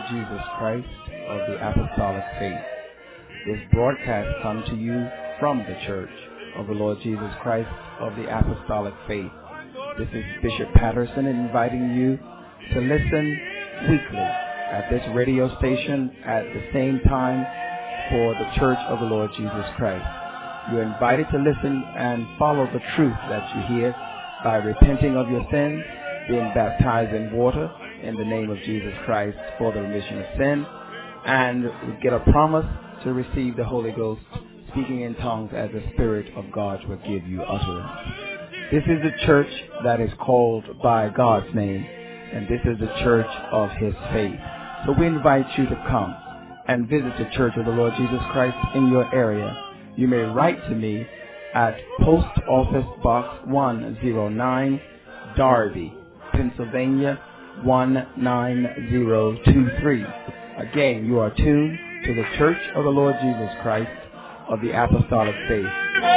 Jesus Christ of the Apostolic Faith. This broadcast comes to you from the Church of the Lord Jesus Christ of the Apostolic Faith. This is Bishop Patterson inviting you to listen weekly at this radio station at the same time for the Church of the Lord Jesus Christ. You're invited to listen and follow the truth that you hear by repenting of your sins, being baptized in water in the name of Jesus Christ for the remission of sin, and get a promise to receive the Holy Ghost, speaking in tongues as the Spirit of God will give you utterance. This is the church that is called by God's name, and this is the church of His faith. So we invite you to come and visit the Church of the Lord Jesus Christ in your area. You may write to me at Post Office Box 109, Darby, Pennsylvania 19023. Again, you are tuned to the Church of the Lord Jesus Christ of the Apostolic Faith.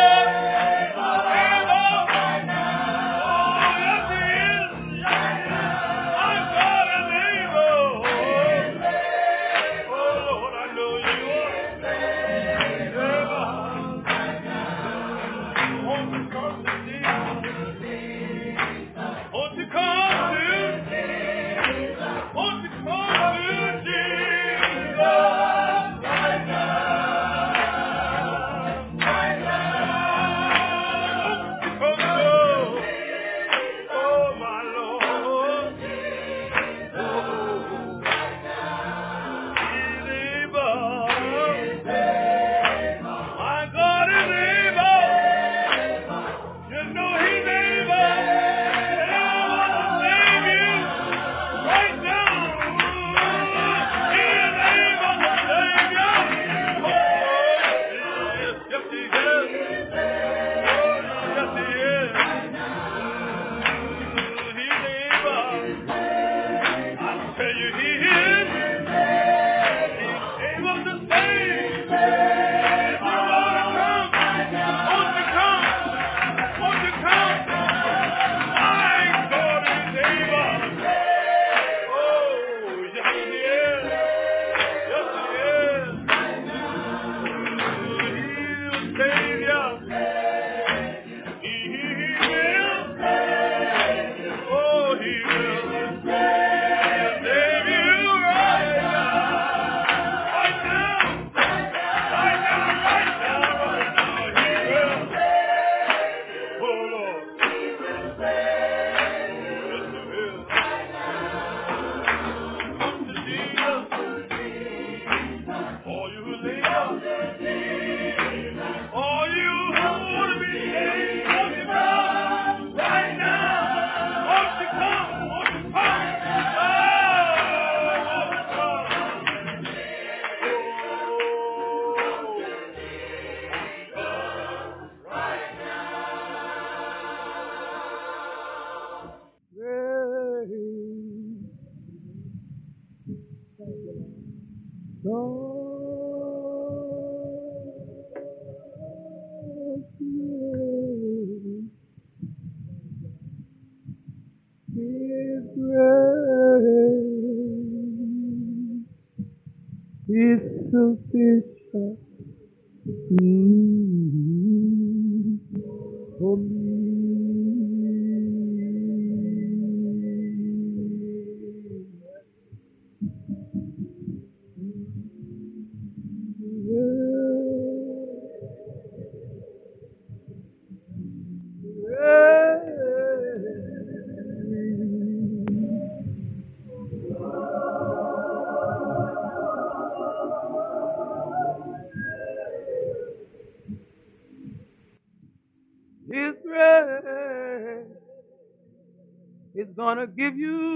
It's gonna give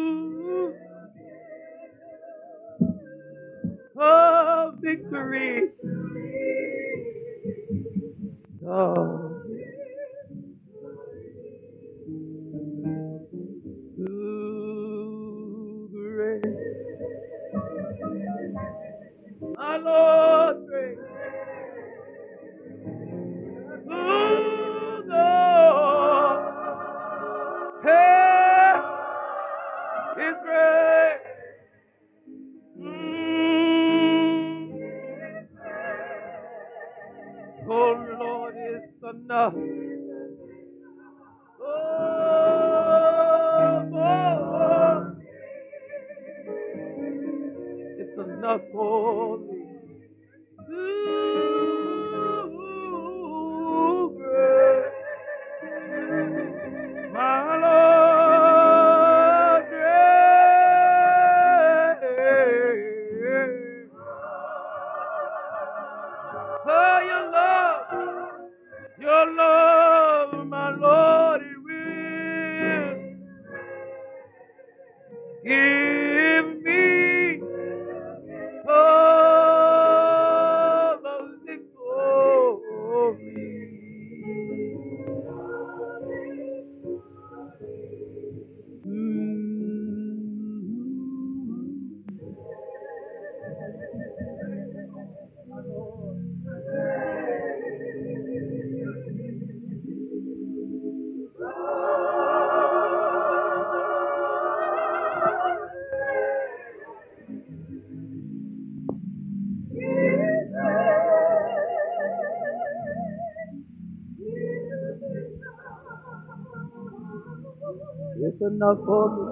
you a victory. Oh, too great, my Lord, great. Ooh, Lord, hey, is great. Oh Lord, it's enough. Oh, it's enough for me. Ooh, great. My Lord, great. For your love, my Lord, it will give me all the victory. It's enough for me.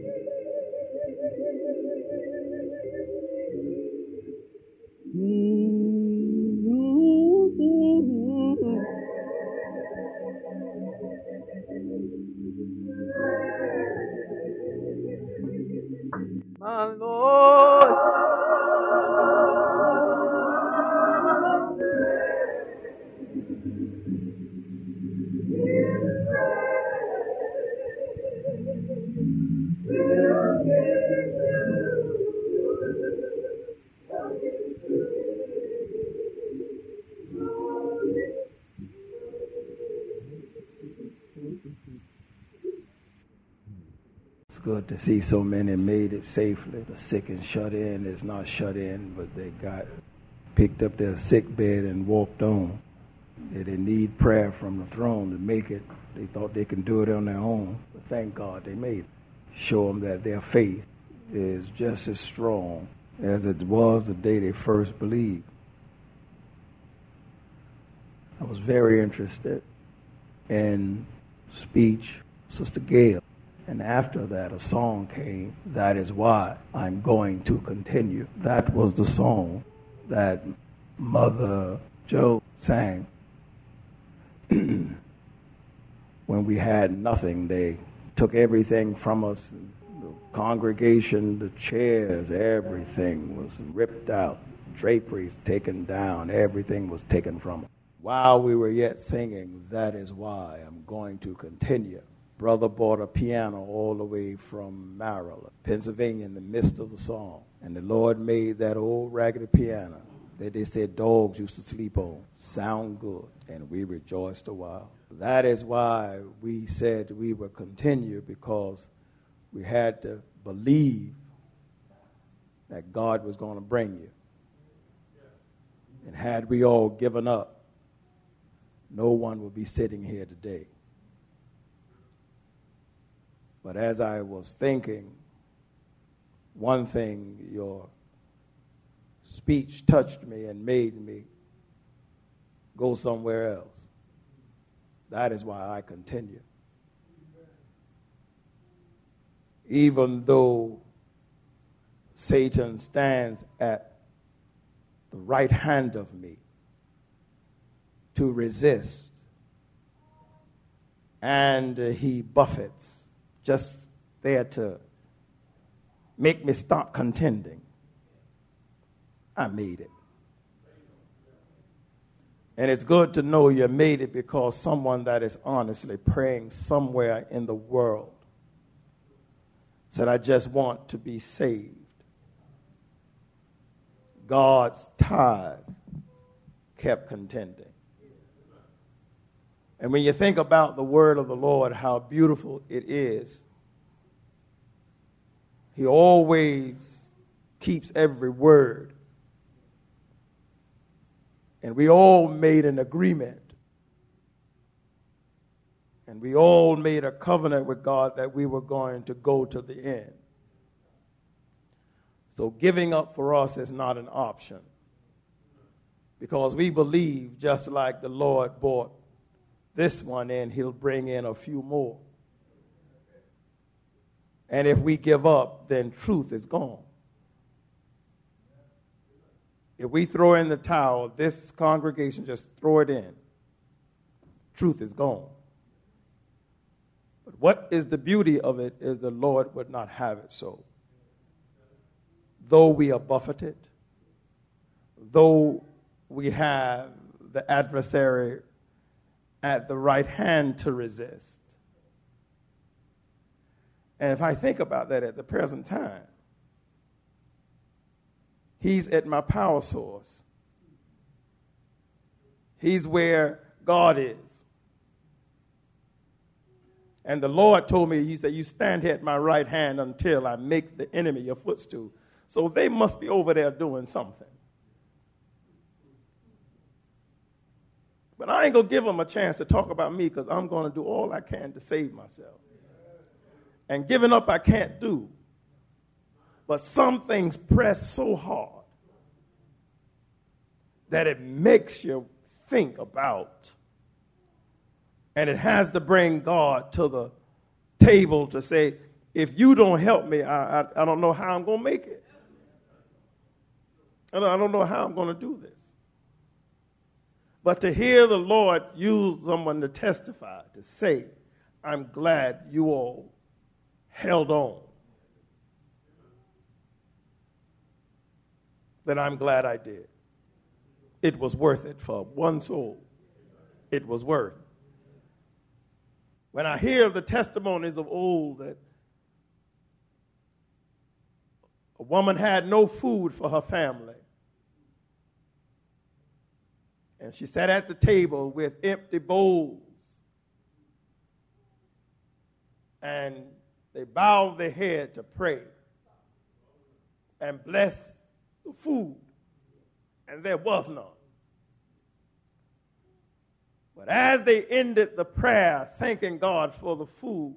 My Lord. It's good to see so many made it safely. The sick and shut in is not shut in, but they picked up their sick bed and walked on. They didn't need prayer from the throne to make it. They thought they can do it on their own, but thank God they made it. Show them that their faith is just as strong as it was the day they first believed. I was very interested in speech, Sister Gail. And after that, a song came, That Is Why I'm Going to Continue. That was the song that Mother Joe sang. When we had nothing, they took everything from us. The congregation, the chairs, everything was ripped out. Draperies taken down. Everything was taken from us. While we were yet singing, That Is Why I'm Going to Continue, Brother bought a piano all the way from Maryland, Pennsylvania, in the midst of the song. And the Lord made that old raggedy piano that they said dogs used to sleep on sound good. And we rejoiced a while. That is why we said we would continue, because we had to believe that God was going to bring you. And had we all given up, no one would be sitting here today. But as I was thinking, one thing, your speech touched me and made me go somewhere else. That is why I continue. Even though Satan stands at the right hand of me to resist, and he buffets, just there to make me stop contending. I made it. And it's good to know you made it, because someone that is honestly praying somewhere in the world said, I just want to be saved. God's tithe kept contending. And when you think about the word of the Lord, how beautiful it is, he always keeps every word. And we all made an agreement. And we all made a covenant with God that we were going to go to the end. So giving up for us is not an option. Because we believe just like the Lord brought this one in, he'll bring in a few more. And if we give up, then truth is gone. If we throw in the towel, this congregation just throw it in, truth is gone. But what is the beauty of it is the Lord would not have it so. Though we are buffeted, though we have the adversary at the right hand to resist. And if I think about that at the present time, he's at my power source. He's where God is. And the Lord told me, he said, you stand here at my right hand until I make the enemy your footstool. So they must be over there doing something. But I ain't going to give them a chance to talk about me because I'm going to do all I can to save myself. And giving up I can't do. But some things press so hard that it makes you think about. And it has to bring God to the table to say, if you don't help me, I don't know how I'm going to make it. I don't know how I'm going to do this. But to hear the Lord use someone to testify, to say, I'm glad you all held on, then I'm glad I did. It was worth it for one soul. It was worth it. When I hear the testimonies of old that a woman had no food for her family, and she sat at the table with empty bowls, and they bowed their head to pray and bless the food, and there was none. But as they ended the prayer, thanking God for the food,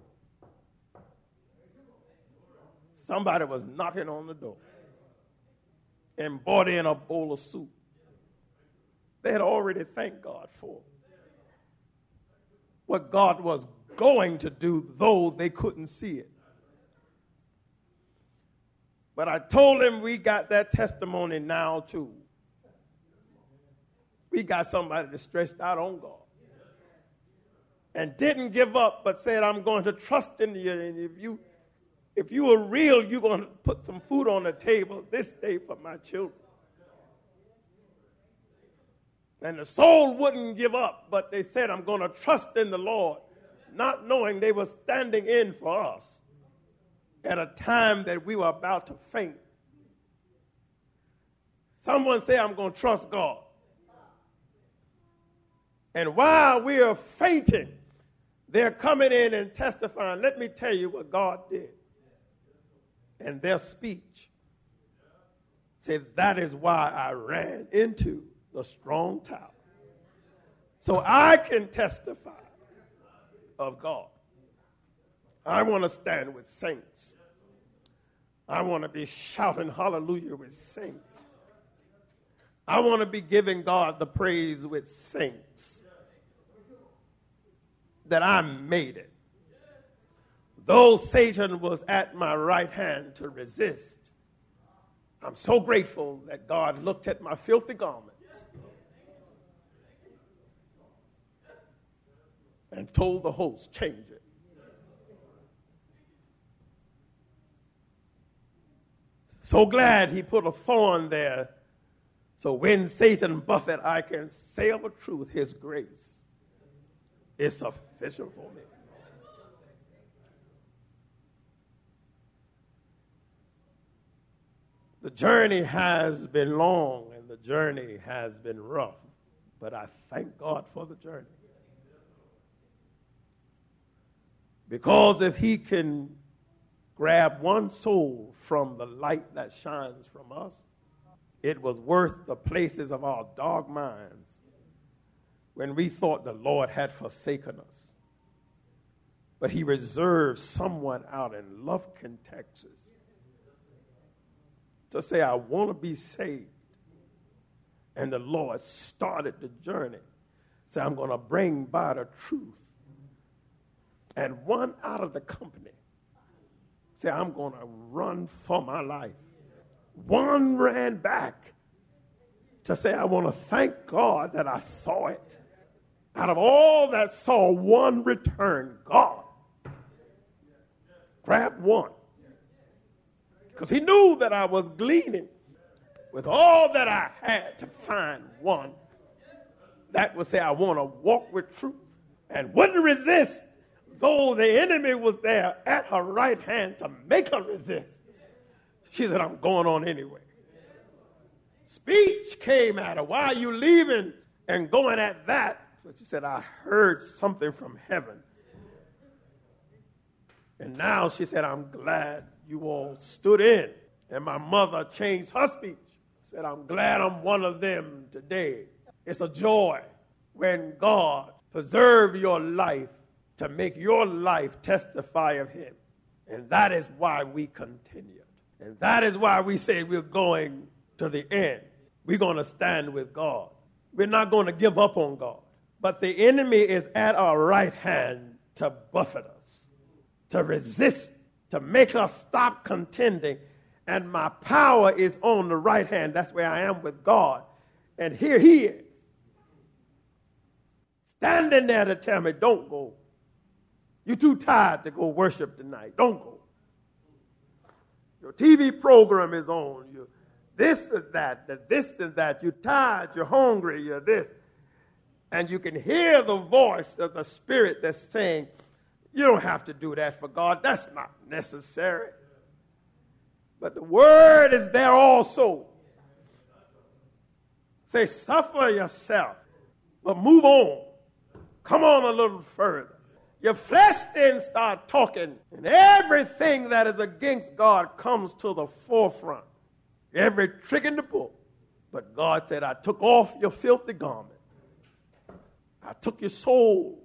somebody was knocking on the door and brought in a bowl of soup. They had already thanked God for what God was going to do, though they couldn't see it. But I told him we got that testimony now too. We got somebody that stretched out on God and didn't give up, but said, I'm going to trust in you. And if you are real, you're going to put some food on the table this day for my children. And the soul wouldn't give up, but they said, I'm going to trust in the Lord, not knowing they were standing in for us at a time that we were about to faint. Someone say, I'm going to trust God. And while we are fainting, they're coming in and testifying, let me tell you what God did. And their speech said, that is why I ran into the strong tower. So I can testify of God. I want to stand with saints. I want to be shouting hallelujah with saints. I want to be giving God the praise with saints. That I made it. Though Satan was at my right hand to resist, I'm so grateful that God looked at my filthy garments and told the host, change it. So glad he put a thorn there, so when Satan buffet, I can say of a truth, his grace is sufficient for me. The journey has been long and the journey has been rough, but I thank God for the journey. Because if he can grab one soul from the light that shines from us, it was worth the places of our dark minds when we thought the Lord had forsaken us. But he reserved someone out in Lufkin, Texas, to say, I want to be saved. And the Lord started the journey. Said, I'm going to bring by the truth. And one out of the company said, I'm going to run for my life. One ran back to say, I want to thank God that I saw it. Out of all that saw, one returned. God grabbed one. Because he knew that I was gleaning with all that I had to find one that would say, I want to walk with truth, and wouldn't resist, though the enemy was there at her right hand to make her resist. She said, I'm going on anyway. Speech came at her. Why are you leaving and going at that? So she said, I heard something from heaven. And now she said, I'm glad you all stood in. And my mother changed her speech. Said, I'm glad I'm one of them today. It's a joy when God preserves your life to make your life testify of him. And that is why we continue. And that is why we say we're going to the end. We're going to stand with God. We're not going to give up on God. But the enemy is at our right hand to buffet us, to resist, to make us stop contending. And my power is on the right hand. That's where I am with God. And here he is, standing there to tell me, don't go. You're too tired to go worship tonight. Don't go. Your TV program is on. You this and that, this and that. You're tired, you're hungry, you're this. And you can hear the voice of the Spirit that's saying, you don't have to do that for God. That's not necessary. But the word is there also. Say, suffer yourself, but move on. Come on a little further. Your flesh then start talking, and everything that is against God comes to the forefront. Every trick in the book. But God said, I took off your filthy garment. I took your soul,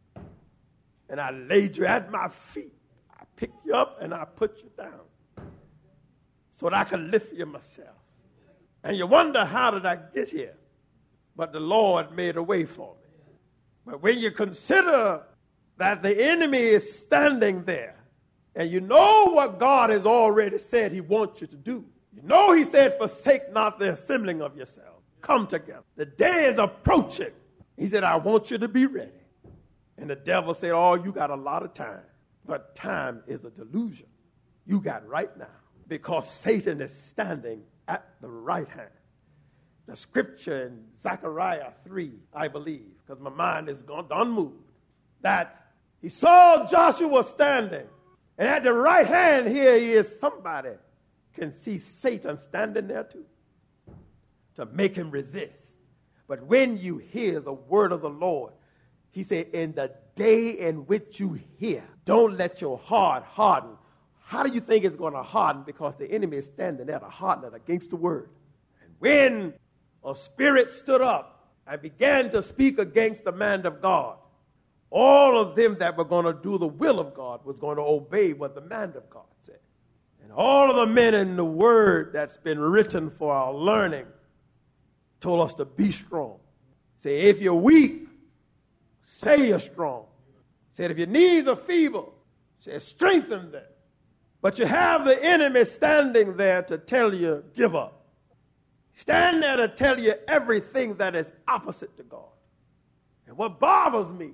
and I laid you at my feet. I picked you up, and I put you down so that I could lift you myself. And you wonder, how did I get here? But the Lord made a way for me. But when you consider that the enemy is standing there, and you know what God has already said he wants you to do. You know he said, forsake not the assembling of yourselves. Come together. The day is approaching. He said, I want you to be ready. And the devil said, oh, you got a lot of time. But time is a delusion. You got right now. Because Satan is standing at the right hand. The scripture in Zechariah 3, I believe, because my mind is gone unmoved, that he saw Joshua standing. And at the right hand here he is. Somebody can see Satan standing there too, to make him resist. But when you hear the word of the Lord, he said, in the day in which you hear, don't let your heart harden. How do you think it's going to harden? Because the enemy is standing there to harden it against the word. And when a spirit stood up and began to speak against the man of God, all of them that were going to do the will of God was going to obey what the man of God said. And all of the men in the word that's been written for our learning told us to be strong. Say, if you're weak, say you're strong. Said, if your knees are feeble, say, strengthen them. But you have the enemy standing there to tell you, give up. Stand there to tell you everything that is opposite to God. And what bothers me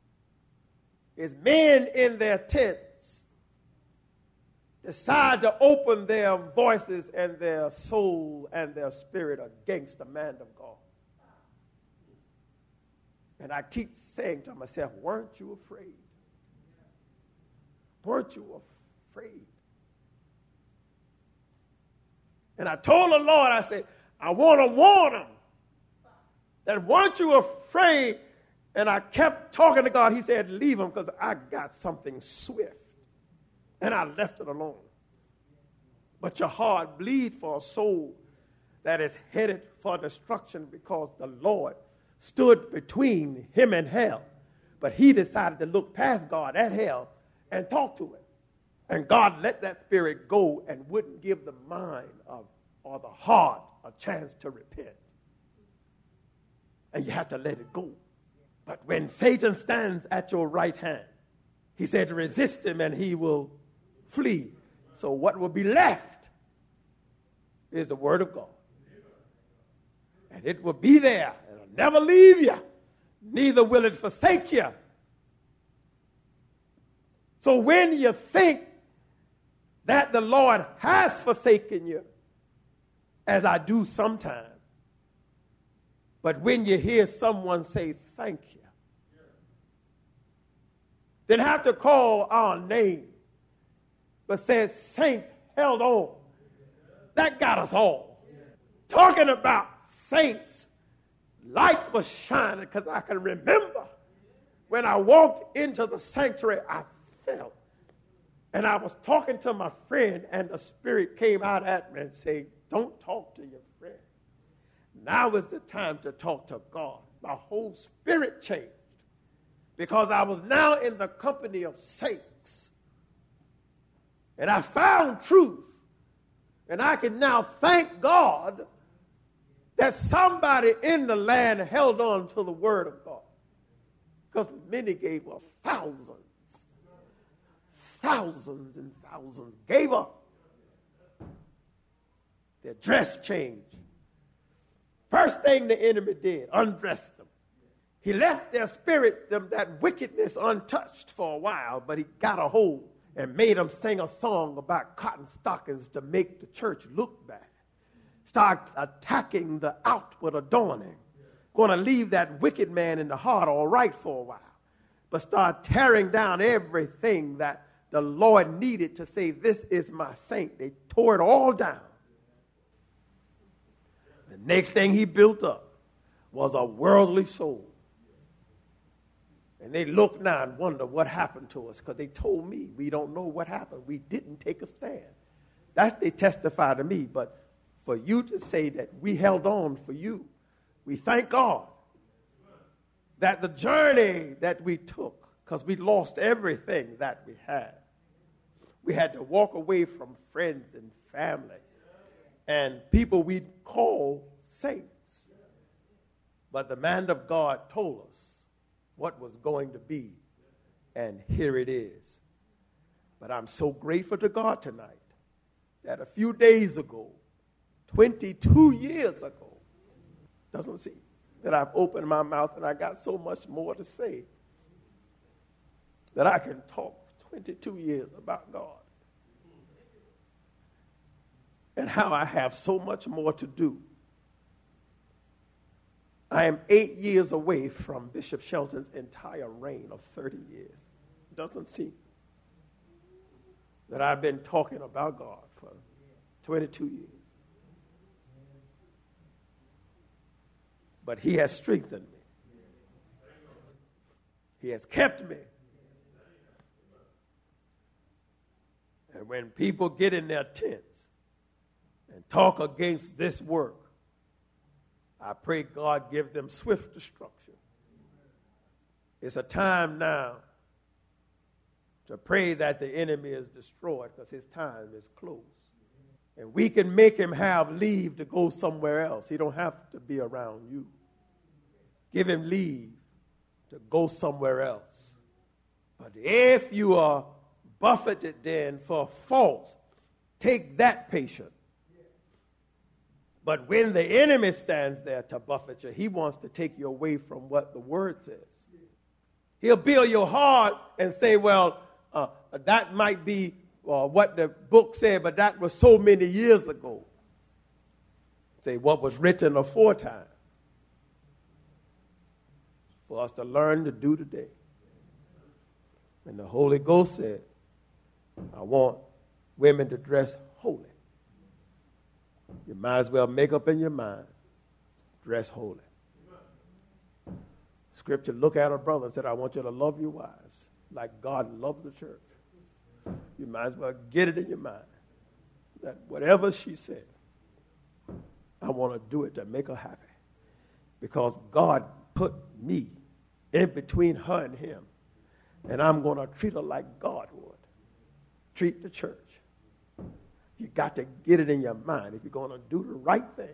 is men in their tents decide to open their voices and their soul and their spirit against the man of God. And I keep saying to myself, weren't you afraid? Weren't you afraid? And I told the Lord, I said, I want to warn them that weren't you afraid? And I kept talking to God. He said, leave them because I got something swift. And I left it alone. But your heart bleed for a soul that is headed for destruction because the Lord stood between him and hell. But he decided to look past God at hell and talk to it. And God let that spirit go and wouldn't give the mind or the heart a chance to repent. and you have to let it go. But when Satan stands at your right hand, he said to resist him and he will flee. So what will be left is the word of God. And it will be there. It'll never leave you. Neither will it forsake you. So when you think that the Lord has forsaken you, as I do sometimes, but when you hear someone say thank you, didn't have to call our name, but said saints held on. That got us all. Talking about saints, light was shining, because I can remember when I walked into the sanctuary, I felt. And I was talking to my friend, and the Spirit came out at me and said, don't talk to your friend. Now is the time to talk to God. My whole spirit changed because I was now in the company of saints. And I found truth. And I can now thank God that somebody in the land held on to the word of God. Because many gave up, thousands and thousands gave up. Their dress changed. First thing the enemy did, undressed them. He left their spirits, that wickedness, untouched for a while, but he got a hold and made them sing a song about cotton stockings to make the church look bad. Start attacking the outward adorning. Going to leave that wicked man in the heart all right for a while, but start tearing down everything that the Lord needed to say, this is my saint. They tore it all down. The next thing he built up was a worldly soul. And they look now and wonder what happened to us, because they told me we don't know what happened. We didn't take a stand. That's they testify to me. But for you to say that we held on for you, we thank God that the journey that we took, because we lost everything that we had. We had to walk away from friends and family and people we call saints. But the man of God told us what was going to be, and here it is. But I'm so grateful to God tonight that a few days ago, 22 years ago, doesn't seem that I've opened my mouth and I got so much more to say that I can talk 22 years about God and how I have so much more to do. I am 8 years away from Bishop Shelton's entire reign of 30 years. Doesn't seem that I've been talking about God for 22 years. But he has strengthened me. He has kept me. And when people get in their tents and talk against this work, I pray God give them swift destruction. It's a time now to pray that the enemy is destroyed, because his time is close. And we can make him have leave to go somewhere else. He don't have to be around you. Give him leave to go somewhere else. But if you are buffeted then for faults, take that patient. But when the enemy stands there to buffet you, he wants to take you away from what the word says. He'll build your heart and say, well, that might be what the book said, but that was so many years ago. Say what was written aforetime for us to learn to do today. And the Holy Ghost said, I want women to dress holy. You might as well make up in your mind, dress holy. Scripture look at a brother and said, I want you to love your wives like God loved the church. You might as well get it in your mind that whatever she said, I want to do it to make her happy. Because God put me in between her and him. And I'm going to treat her like God would treat the church. You got to get it in your mind. If you're going to do the right thing,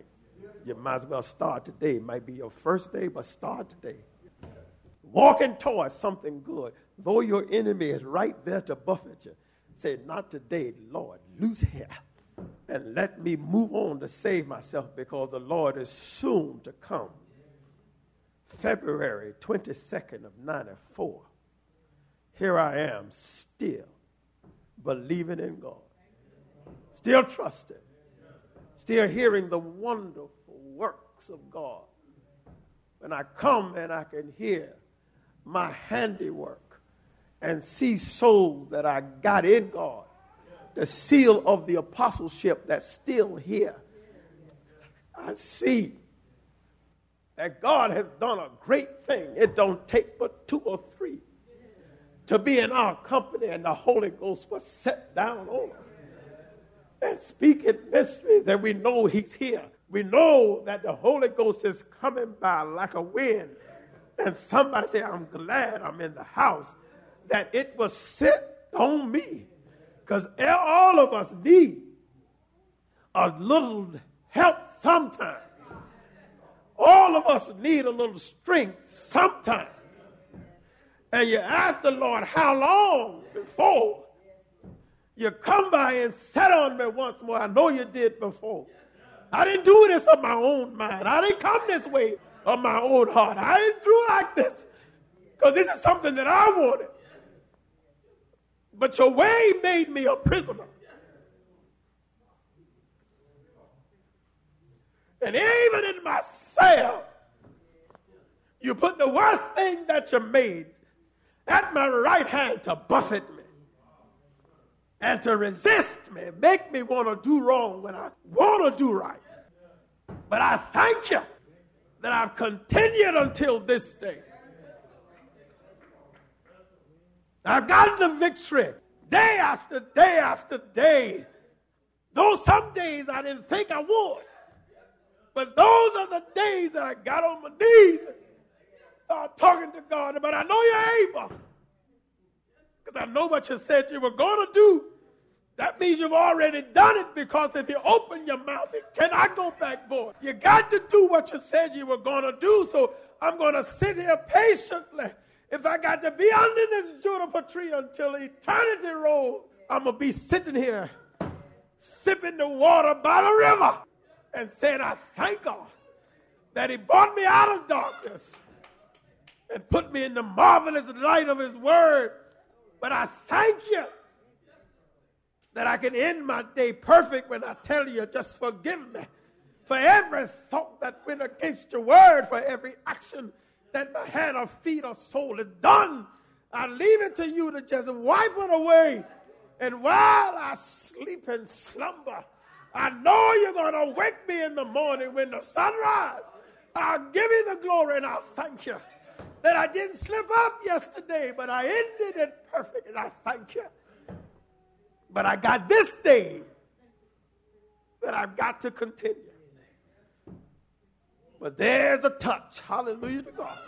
You might as well start today. It might be your first day, but start today. Walking towards something good, though your enemy is right there to buffet you. Say, not today, Lord, loose here. And let me move on to save myself because the Lord is soon to come. February 22nd of 94. Here I am still believing in God. Still trusting. Still hearing the wonderful works of God. When I come and I can hear my handiwork and see souls that I got in God. The seal of the apostleship that's still here. I see that God has done a great thing. It don't take but 2 or 3 to be in our company, and the Holy Ghost was set down on us and speaking mysteries, and we know he's here. We know that the Holy Ghost is coming by like a wind. And somebody say, I'm glad I'm in the house, that it was set on me. Because all of us need a little help sometime. All of us need a little strength sometime. And you ask the Lord, how long before you come by and sat on me once more? I know you did before. I didn't do this on my own mind. I didn't come this way on my own heart. I didn't do like this because this is something that I wanted. But your way made me a prisoner. And even in my cell, you put the worst thing that you made at my right hand to buffet me and to resist me, make me want to do wrong when I want to do right. But I thank you that I've continued until this day. I've gotten the victory day after day after day. Though some days I didn't think I would. But those are the days that I got on my knees and started talking to God. But I know you're able. Because I know what you said you were going to do. That means you've already done it, because if you open your mouth, it cannot go back void. You got to do what you said you were going to do. So I'm going to sit here patiently. If I got to be under this juniper tree until eternity rolls, I'm going to be sitting here sipping the water by the river and saying, I thank God that he brought me out of darkness and put me in the marvelous light of his word. But I thank you that I can end my day perfect when I tell you, just forgive me for every thought that went against your word, for every action that my hand or feet or soul has done. I leave it to you to just wipe it away. And while I sleep and slumber, I know you're going to wake me in the morning when the sun rises. I'll give you the glory, and I'll thank you that I didn't slip up yesterday, but I ended it perfect, and I thank you. But I got this day that I've got to continue. But there's a touch, hallelujah to God,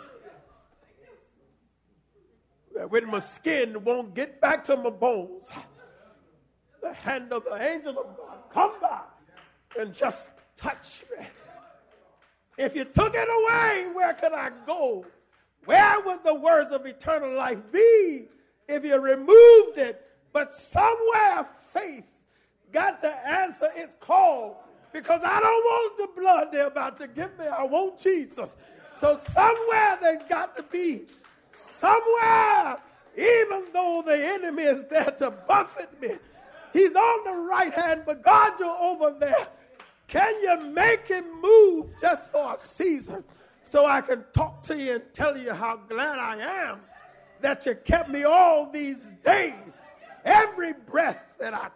that when my skin won't get back to my bones, the hand of the angel of God come by and just touch me. If you took it away, where could I go? Where would the words of eternal life be if you removed it? But somewhere faith got to answer its call, because I don't want the blood they're about to give me. I want Jesus. So somewhere there's got to be, somewhere, even though the enemy is there to buffet me, he's on the right hand, but God, you're over there. Can you make him move just for a season so I can talk to you and tell you how glad I am that you kept me all these days? Every breath that I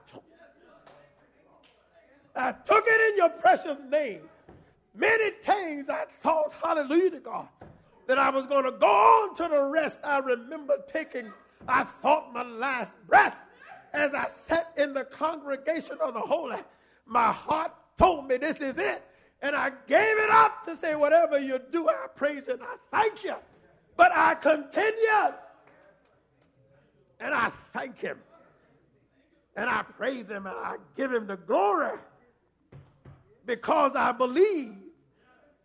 took it in your precious name. Many times I thought, hallelujah to God, that I was going to go on to the rest. I remember I thought my last breath as I sat in the congregation of the holy. My heart told me this is it. And I gave it up to say, whatever you do, I praise you and I thank you. But I continued. And I thank him. And I praise him and I give him the glory, because I believe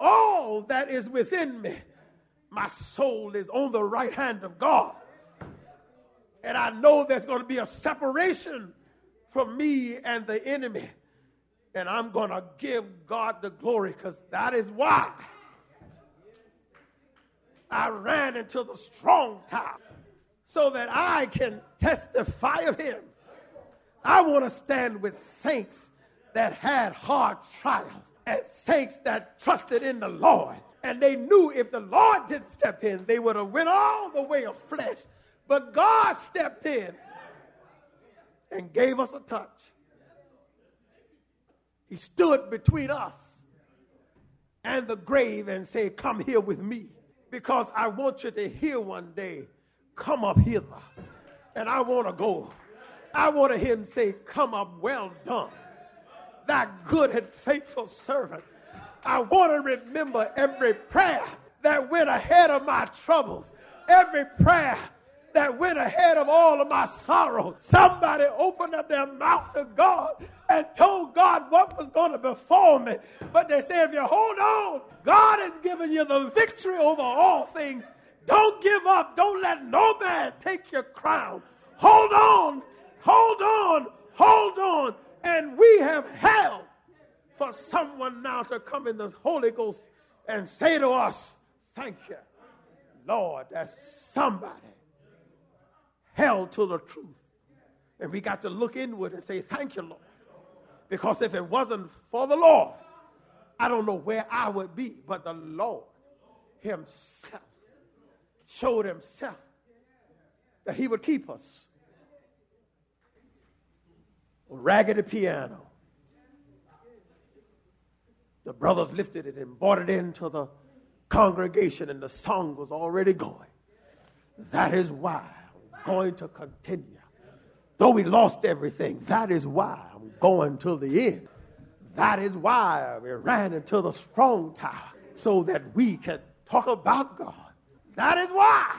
all that is within me. My soul is on the right hand of God. And I know there's going to be a separation from me and the enemy. And I'm going to give God the glory, because that is why I ran into the strong tower, so that I can testify of him. I want to stand with saints that had hard trials, and saints that trusted in the Lord. And they knew if the Lord didn't step in, they would have went all the way of flesh. But God stepped in and gave us a touch. He stood between us and the grave and said, come here with me, because I want you to hear one day, come up hither. And I want to go. I want to hear him say, come up, well done, thy good and faithful servant. I want to remember every prayer that went ahead of my troubles, every prayer that went ahead of all of my sorrow. Somebody opened up their mouth to God and told God what was going to befall me. But they said, if you hold on, God has given you the victory over all things. Don't give up. Don't let no man take your crown. Hold on, hold on, hold on. And we have held for someone now to come in the Holy Ghost and say to us, thank you, Lord, that somebody held to the truth. And we got to look inward and say, thank you, Lord. Because if it wasn't for the Lord, I don't know where I would be. But the Lord himself showed himself that he would keep us. A raggedy piano. The brothers lifted it and brought it into the congregation, and the song was already going. That is why I'm going to continue. Though we lost everything, that is why I'm going to the end. That is why we ran into the strong tower, so that we can talk about God. That is why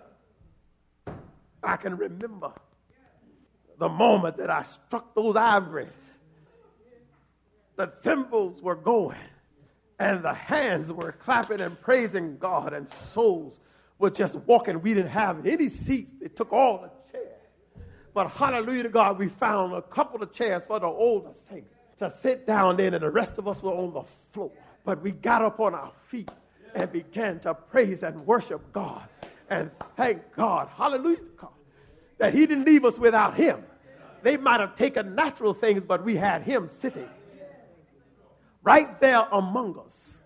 I can remember the moment that I struck those ivories. The thimbles were going, and the hands were clapping and praising God, and souls were just walking. We didn't have any seats. They took all the chairs. But hallelujah to God, we found a couple of chairs for the older saints to sit down in, and the rest of us were on the floor. But we got up on our feet and began to praise and worship God and thank God, hallelujah to God, that he didn't leave us without him. They might have taken natural things, but we had him sitting right there among us.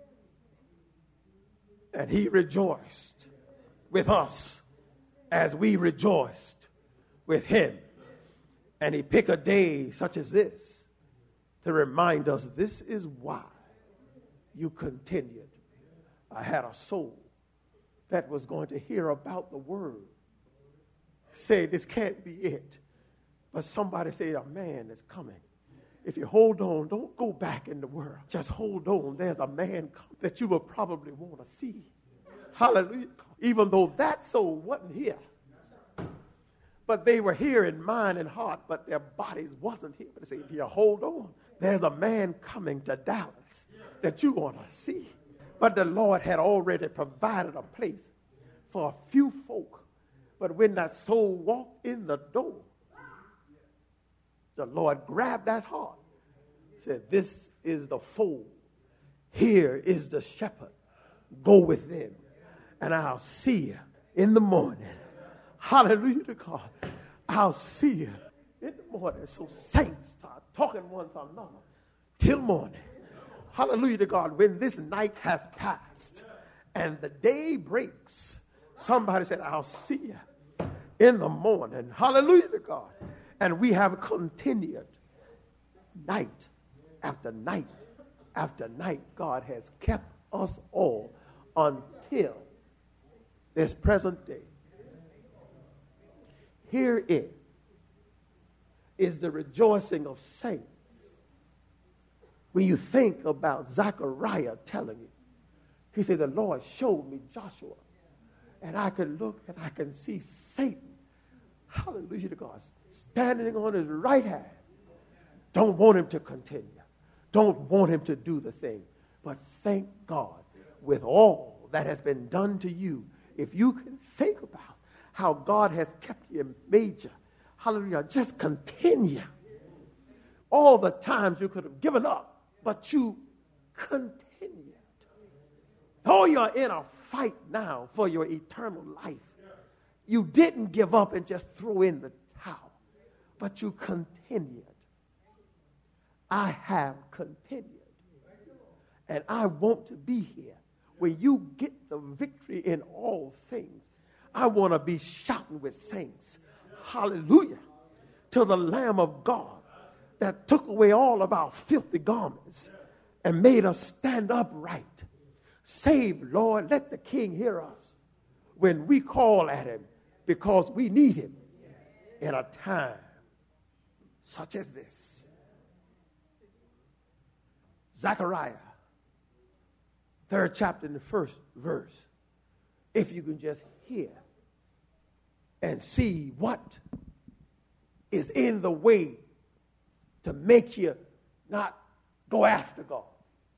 And he rejoiced with us as we rejoiced with him. And he picked a day such as this to remind us, this is why you continued. I had a soul that was going to hear about the word. Say, this can't be it. But somebody said, a man is coming. If you hold on, don't go back in the world. Just hold on. There's a man that you will probably want to see. Hallelujah. Even though that soul wasn't here. But they were here in mind and heart, but their bodies wasn't here. But they say, if you hold on, there's a man coming to Dallas that you want to see. But the Lord had already provided a place for a few folk. But when that soul walked in the door, the Lord grabbed that heart, said, this is the fold. Here is the shepherd. Go with them, and I'll see you in the morning. Hallelujah to God. I'll see you in the morning. So saints start talking one to another till morning. Hallelujah to God. When this night has passed and the day breaks, somebody said, I'll see you in the morning. Hallelujah to God. And we have continued night after night after night. God has kept us all until this present day. Herein is the rejoicing of saints. When you think about Zechariah telling you, he said, the Lord showed me Joshua, and I can look and I can see Satan, hallelujah to God, standing on his right hand. Don't want him to continue. Don't want him to do the thing. But thank God, with all that has been done to you, if you can think about how God has kept you and made you, hallelujah, just continue. All the times you could have given up, but you continued. Though you're in a fight now for your eternal life, you didn't give up and just throw in the towel, but you continued. I have continued. And I want to be here. When you get the victory in all things, I want to be shouting with saints. Hallelujah. To the Lamb of God that took away all of our filthy garments and made us stand upright. Save, Lord, let the King hear us when we call at him, because we need him in a time such as this. Zechariah, 3rd chapter in the 1st verse. If you can just hear and see what is in the way to make you not go after God.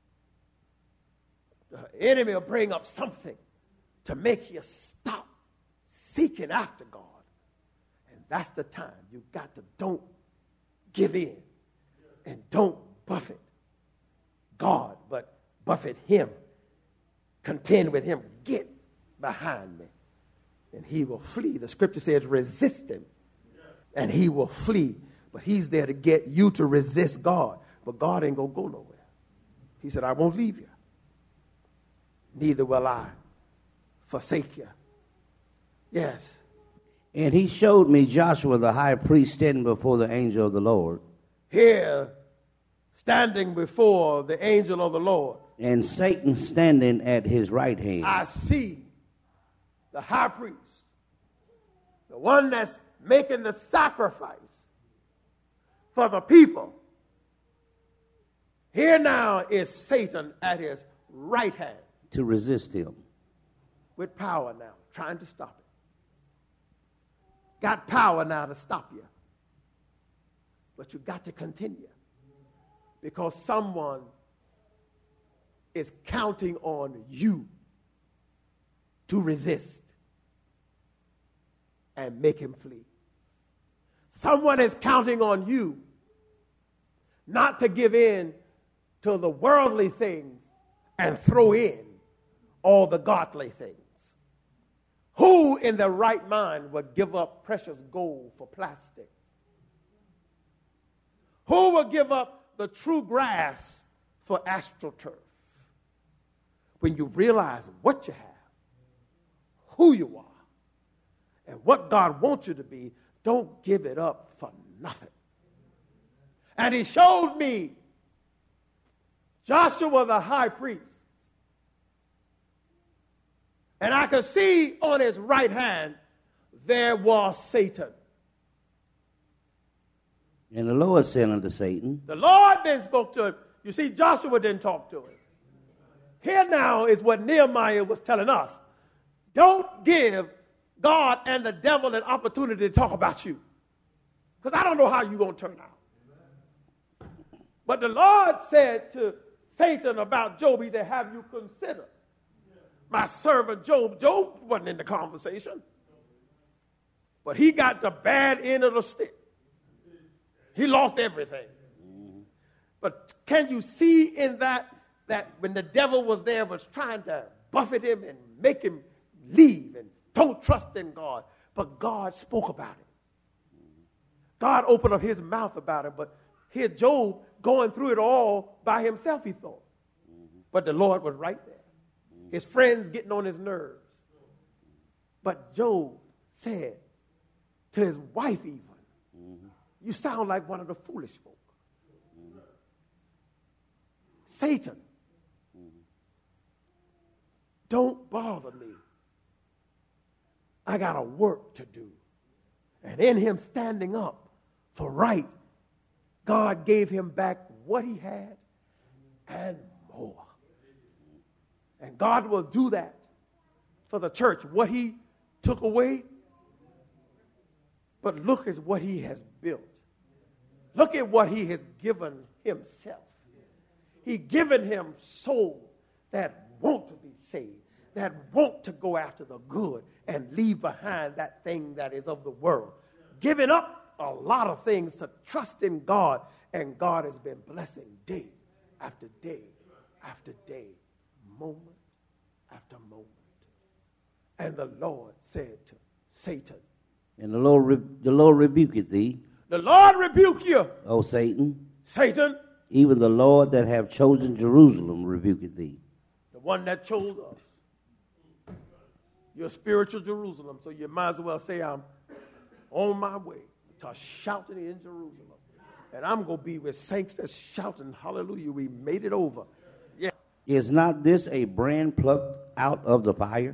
The enemy will bring up something to make you stop seeking after God. And that's the time you got to don't give in and don't buffet God, but buffet him. Contend with him. Get behind me, and he will flee. The scripture says resist him, and he will flee. But he's there to get you to resist God. But God ain't going to go nowhere. He said, I won't leave you. Neither will I forsake you. Yes. And he showed me Joshua the high priest standing before the angel of the Lord. Here, standing before the angel of the Lord. And Satan standing at his right hand. I see the high priest, the one that's making the sacrifice for the people. Here now is Satan at his right hand. To resist him. With power now, trying to stop it. Got power now to stop you. But you got to continue. Because someone is counting on you to resist and make him flee. Someone is counting on you not to give in to the worldly things and throw in all the godly things. Who in their right mind would give up precious gold for plastic? Who will give up the true grass for astroturf? When you realize what you have, who you are, and what God wants you to be, don't give it up for nothing. And he showed me Joshua the high priest. And I could see on his right hand there was Satan. And the Lord said unto Satan. The Lord then spoke to him. You see, Joshua didn't talk to him. Here now is what Nehemiah was telling us. Don't give God and the devil an opportunity to talk about you. Because I don't know how you're going to turn out. But the Lord said to Satan about Job, he said, have you considered my servant Job? Job wasn't in the conversation. But he got the bad end of the stick. He lost everything. But can you see in that when the devil was there, was trying to buffet him and make him leave and don't trust in God. But God spoke about it. God opened up his mouth about it. But here Job going through it all by himself, he thought. But the Lord was right there. His friends getting on his nerves. But Job said to his wife even, you sound like one of the foolish folk. Satan, don't bother me. I got a work to do. And in him standing up for right, God gave him back what he had and more. And God will do that for the church. What he took away, but look at what he has built. Look at what he has given himself. He given him souls that want to be saved, that want to go after the good and leave behind that thing that is of the world. Giving up a lot of things to trust in God, and God has been blessing day after day after day, moment after moment. And the Lord said to Satan, and the Lord rebuketh thee, the Lord rebuke you, O Satan. Satan, Even the Lord that have chosen Jerusalem rebuketh thee. the one that chose us. You're spiritual Jerusalem, so you might as well say, I'm on my way to shouting in Jerusalem. And I'm going to be with saints that's shouting, hallelujah, we made it over. Yeah. Is not this a brand plucked out of the fire?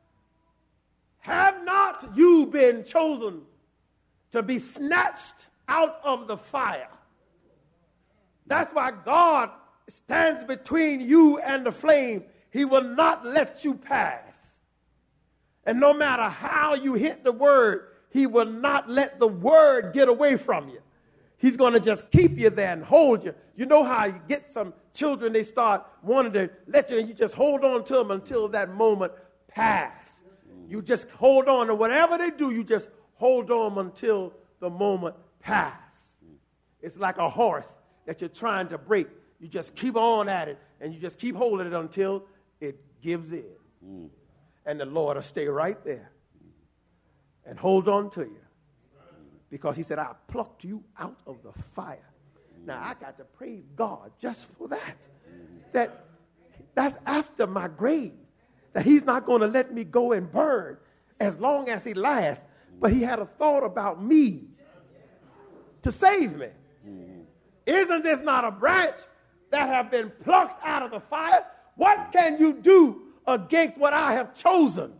Have not you been chosen to be snatched out of the fire? That's why God stands between you and the flame. He will not let you pass. And no matter how you hit the word, he will not let the word get away from you. He's going to just keep you there and hold you. You know how you get some children, they start wanting to let you, and you just hold on to them until that moment pass. You just hold on to whatever they do, you just hold on until the moment pass. It's like a horse that you're trying to break. You just keep on at it, and you just keep holding it until it gives in. And the Lord will stay right there and hold on to you. Because he said, I plucked you out of the fire. Now, I got to praise God just for that. That's after my grave. That he's not going to let me go and burn as long as he lasts. But he had a thought about me to save me. Isn't this not a branch that have been plucked out of the fire? What can you do against what I have chosen?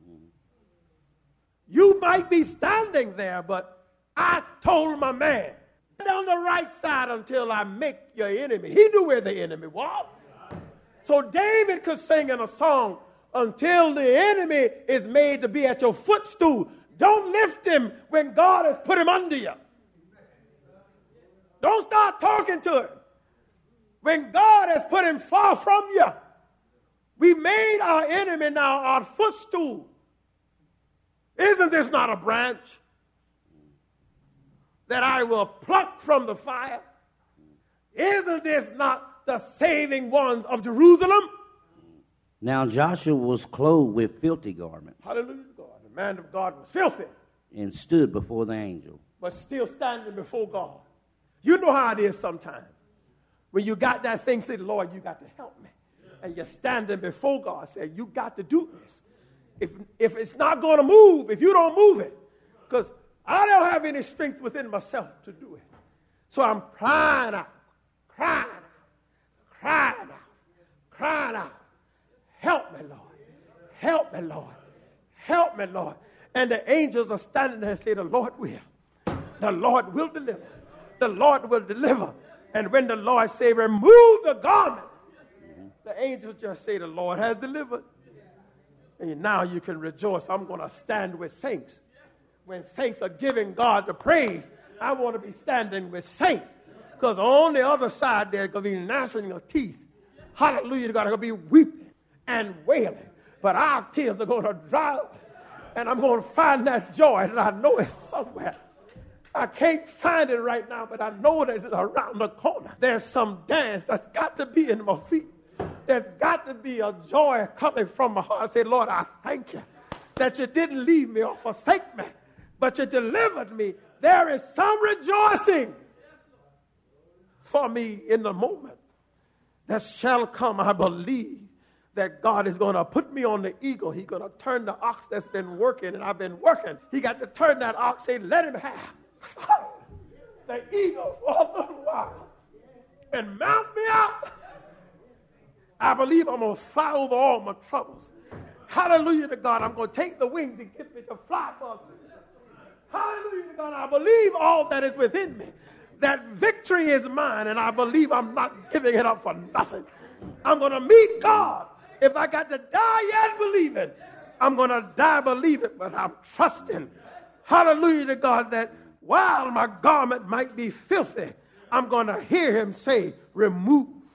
You might be standing there, but I told my man, stand on the right side until I make your enemy. He knew where the enemy was. So David could sing in a song, until the enemy is made to be at your footstool. Don't lift him when God has put him under you. Don't start talking to him when God has put him far from you. We made our enemy now our footstool. Isn't this not a branch that I will pluck from the fire? Isn't this not the saving ones of Jerusalem? Now Joshua was clothed with filthy garments. Hallelujah to God. The man of God was filthy, and stood before the angel. but still standing before God. You know how it is sometimes. When you got that thing, say, Lord, you got to help me. And you're standing before God, say, you got to do this. If it's not going to move, if you don't move it, because I don't have any strength within myself to do it. So I'm crying out, crying out, crying out, crying out. Help me, Lord. Help me, Lord. Help me, Lord. And the angels are standing there and say, the Lord will. The Lord will deliver. The Lord will deliver. And when the Lord say, remove the garment, the angels just say, the Lord has delivered. And now you can rejoice. I'm going to stand with saints. When saints are giving God the praise, I want to be standing with saints. Because on the other side, there's going to be gnashing of teeth. Hallelujah to God. There's going to be weeping and wailing. But our tears are going to dry up. And I'm going to find that joy. And I know it's somewhere. I can't find it right now, but I know that it's around the corner. There's some dance that's got to be in my feet. There's got to be a joy coming from my heart. I say, Lord, I thank you that you didn't leave me or forsake me, but you delivered me. There is some rejoicing for me in the moment that shall come. I believe that God is going to put me on the eagle. He's going to turn the ox that's been working, and I've been working. He got to turn that ox, say, let him have the eagle for a little while and mount me up. I believe I'm going to fly over all my troubles. Hallelujah to God. I'm going to take the wings and get me to fly for a season. Hallelujah to God. I believe all that is within me. That victory is mine, and I believe I'm not giving it up for nothing. I'm going to meet God. If I got to die yet believing, I'm going to die believing, but I'm trusting. Hallelujah to God, that while my garment might be filthy, I'm going to hear him say, remove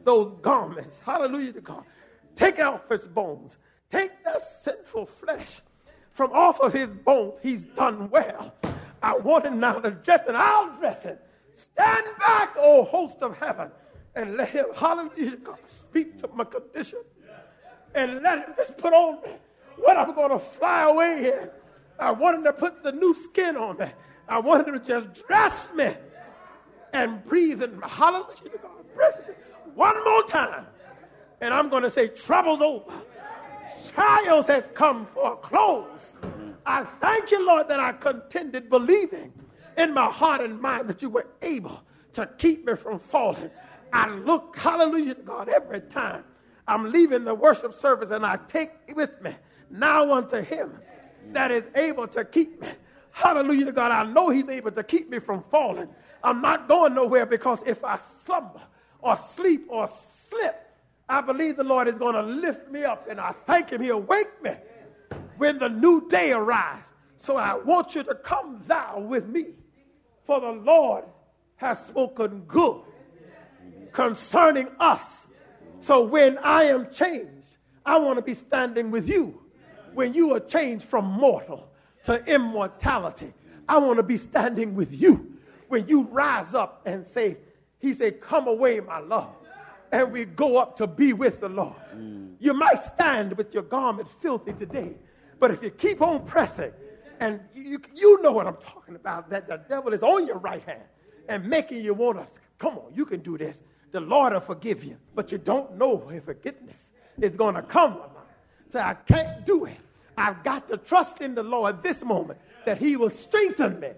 those garments. Hallelujah to God. Take off his bones. Take that sinful flesh from off of his bones. He's done well. I want him now to dress and I'll dress him. Stand back, O host of heaven, and let him, hallelujah to God, speak to my condition. And let him just put on me what I'm going to fly away in. I want him to put the new skin on me. I want him to just dress me and breathe in me. Hallelujah to God. Breathe me one more time. And I'm going to say, trouble's over. Trials has come for a close. I thank you, Lord, that I contended believing in my heart and mind that you were able to keep me from falling. I look, hallelujah to God, every time I'm leaving the worship service and I take with me now unto him that is able to keep me. Hallelujah to God. I know he's able to keep me from falling. I'm not going nowhere because if I slumber or sleep or slip, I believe the Lord is going to lift me up, and I thank him. He'll wake me when the new day arrives. So I want you to come thou with me, for the Lord has spoken good concerning us. So when I am changed, I want to be standing with you. When you are changed from mortal to immortality, I want to be standing with you. When you rise up and say, he said, come away, my love. And we go up to be with the Lord. You might stand with your garment filthy today, but if you keep on pressing, and you know what I'm talking about, that the devil is on your right hand and making you want to, come on, you can do this. The Lord will forgive you, but you don't know if forgiveness is going to come or not. Say, I can't do it. I've got to trust in the Lord this moment that he will strengthen me.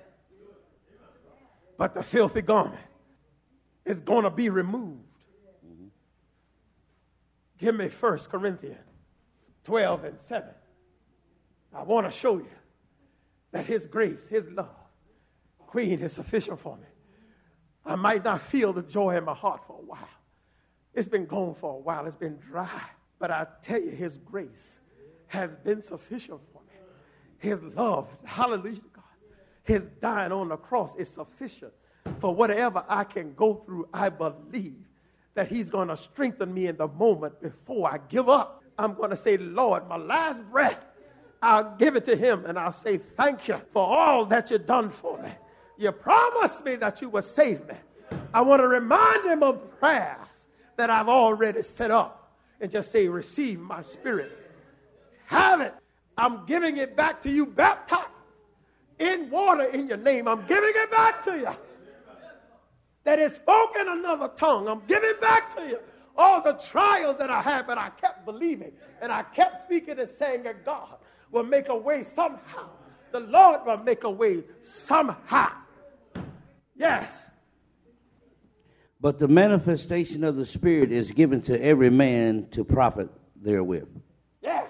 But the filthy garment is going to be removed. Give me 1 Corinthians 12 and 7. I want to show you that his grace, his love, Queen, is sufficient for me. I might not feel the joy in my heart for a while. It's been gone for a while. It's been dry. But I tell you, his grace has been sufficient for me. His love, hallelujah to God, his dying on the cross is sufficient for whatever I can go through. I believe that he's going to strengthen me in the moment before I give up. I'm going to say, Lord, my last breath, I'll give it to him and I'll say, thank you for all that you've done for me. You promised me that you would save me. I want to remind him of prayers that I've already set up and just say, receive my spirit. Have it. I'm giving it back to you, baptized in water in your name. I'm giving it back to you. That is spoken another tongue. I'm giving back to you all the trials that I had, but I kept believing and I kept speaking and saying that God will make a way somehow. The Lord will make a way somehow. Yes. But the manifestation of the Spirit is given to every man to profit therewith. Yes.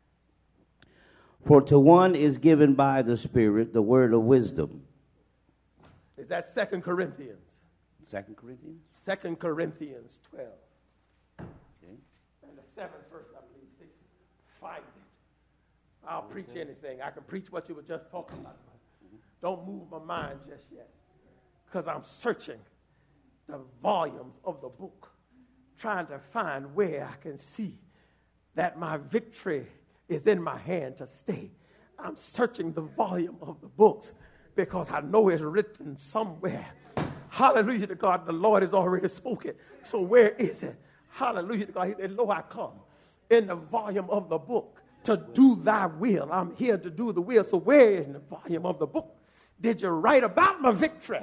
For to one is given by the Spirit the word of wisdom. Is that 2 Corinthians? 2 Corinthians? 2 Corinthians 12. Okay. And the 7th verse, I believe, says, find it. I'll preach anything. I can preach what you were just talking about. Don't move my mind just yet. Because I'm searching the volumes of the book, trying to find where I can see that my victory is in my hand to stay. I'm searching the volume of the books because I know it's written somewhere. Hallelujah to God, the Lord has already spoken. So where is it? Hallelujah to God. He said, lo, I come in the volume of the book to do thy will. I'm here to do the will. So where is the volume of the book? Did you write about my victory?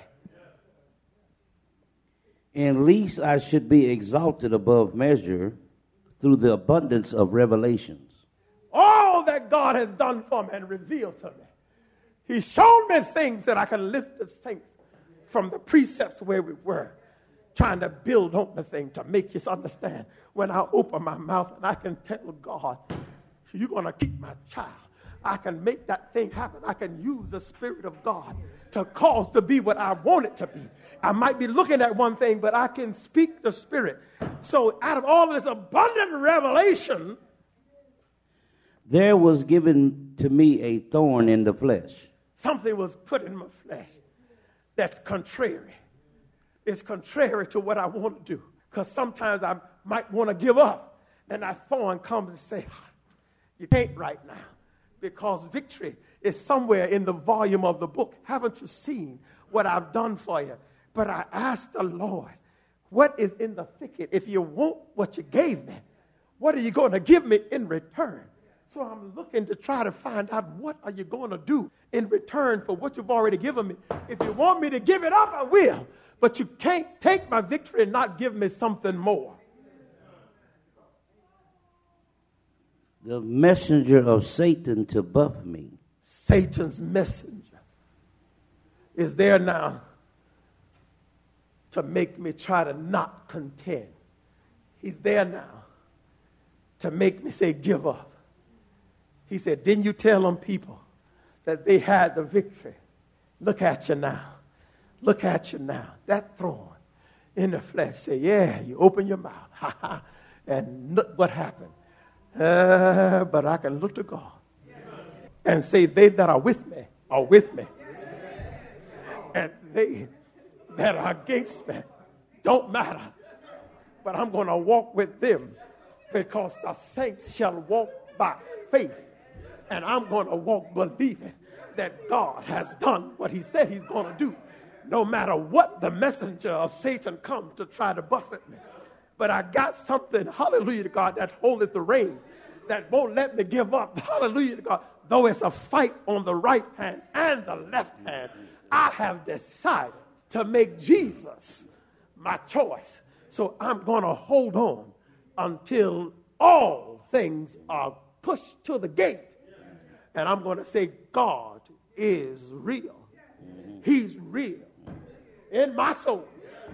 And least I should be exalted above measure through the abundance of revelations. All that God has done for me and revealed to me. He's shown me things that I can lift the saints from the precepts where we were, trying to build on the thing to make you understand. When I open my mouth and I can tell God, you're going to keep my child. I can make that thing happen. I can use the Spirit of God to cause to be what I want it to be. I might be looking at one thing, but I can speak the Spirit. So out of all of this abundant revelation, there was given to me a thorn in the flesh. Something was put in my flesh that's contrary. It's contrary to what I want to do. Because sometimes I might want to give up, and that thorn comes and say, you can't right now, because victory is somewhere in the volume of the book. Haven't you seen what I've done for you? But I asked the Lord, what is in the thicket? If you want what you gave me, what are you going to give me in return? So I'm looking to try to find out, what are you going to do in return for what you've already given me? If you want me to give it up, I will. But you can't take my victory and not give me something more. The messenger of Satan to buff me. Satan's messenger is there now to make me try to not contend. He's there now to make me say, give up. He said, didn't you tell them people that they had the victory? Look at you now. Look at you now. That thorn in the flesh. Say, yeah, you open your mouth. And look what happened. But I can look to God and say, they that are with me are with me. And they that are against me don't matter. But I'm going to walk with them, because the saints shall walk by faith. And I'm going to walk believing that God has done what he said he's going to do, no matter what the messenger of Satan comes to try to buffet me. But I got something, hallelujah to God, that holdeth the rein, that won't let me give up, hallelujah to God. Though it's a fight on the right hand and the left hand, I have decided to make Jesus my choice. So I'm going to hold on until all things are pushed to the gate. And I'm going to say, God is real. He's real in my soul.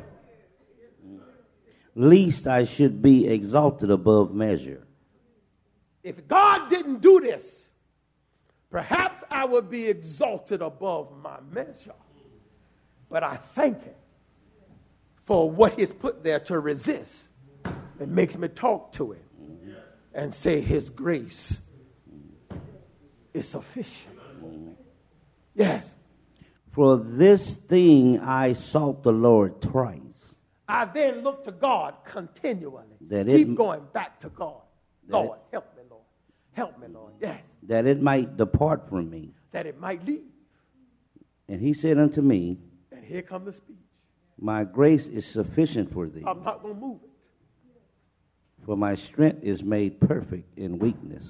Least I should be exalted above measure. If God didn't do this, perhaps I would be exalted above my measure. But I thank him for what he's put there to resist. It makes me talk to him and say his grace is sufficient. Yes. For this thing I sought the Lord twice. I then look to God continually. That Keep going back to God. Lord, help me, Lord. Help me, Lord. Yes. That it might depart from me. That it might leave. And he said unto me, and here comes the speech. My grace is sufficient for thee. I'm not going to move it. For my strength is made perfect in weakness.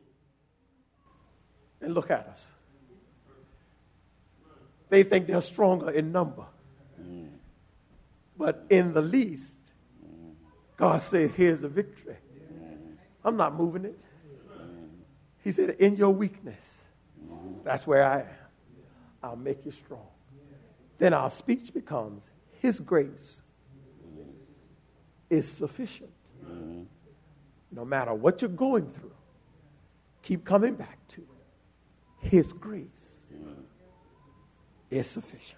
And look at us. They think they're stronger in number. But in the least, God said, here's the victory. I'm not moving it. He said, in your weakness, that's where I am. I'll make you strong. Then our speech becomes, his grace is sufficient. No matter what you're going through, keep coming back to it. His grace is sufficient.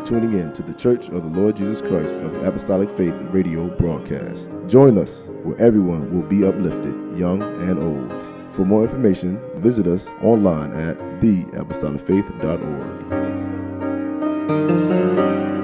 tuning in to the Church of the Lord Jesus Christ of the Apostolic Faith radio broadcast. Join us where everyone will be uplifted, young and old. For more information, visit us online at theapostolicfaith.org.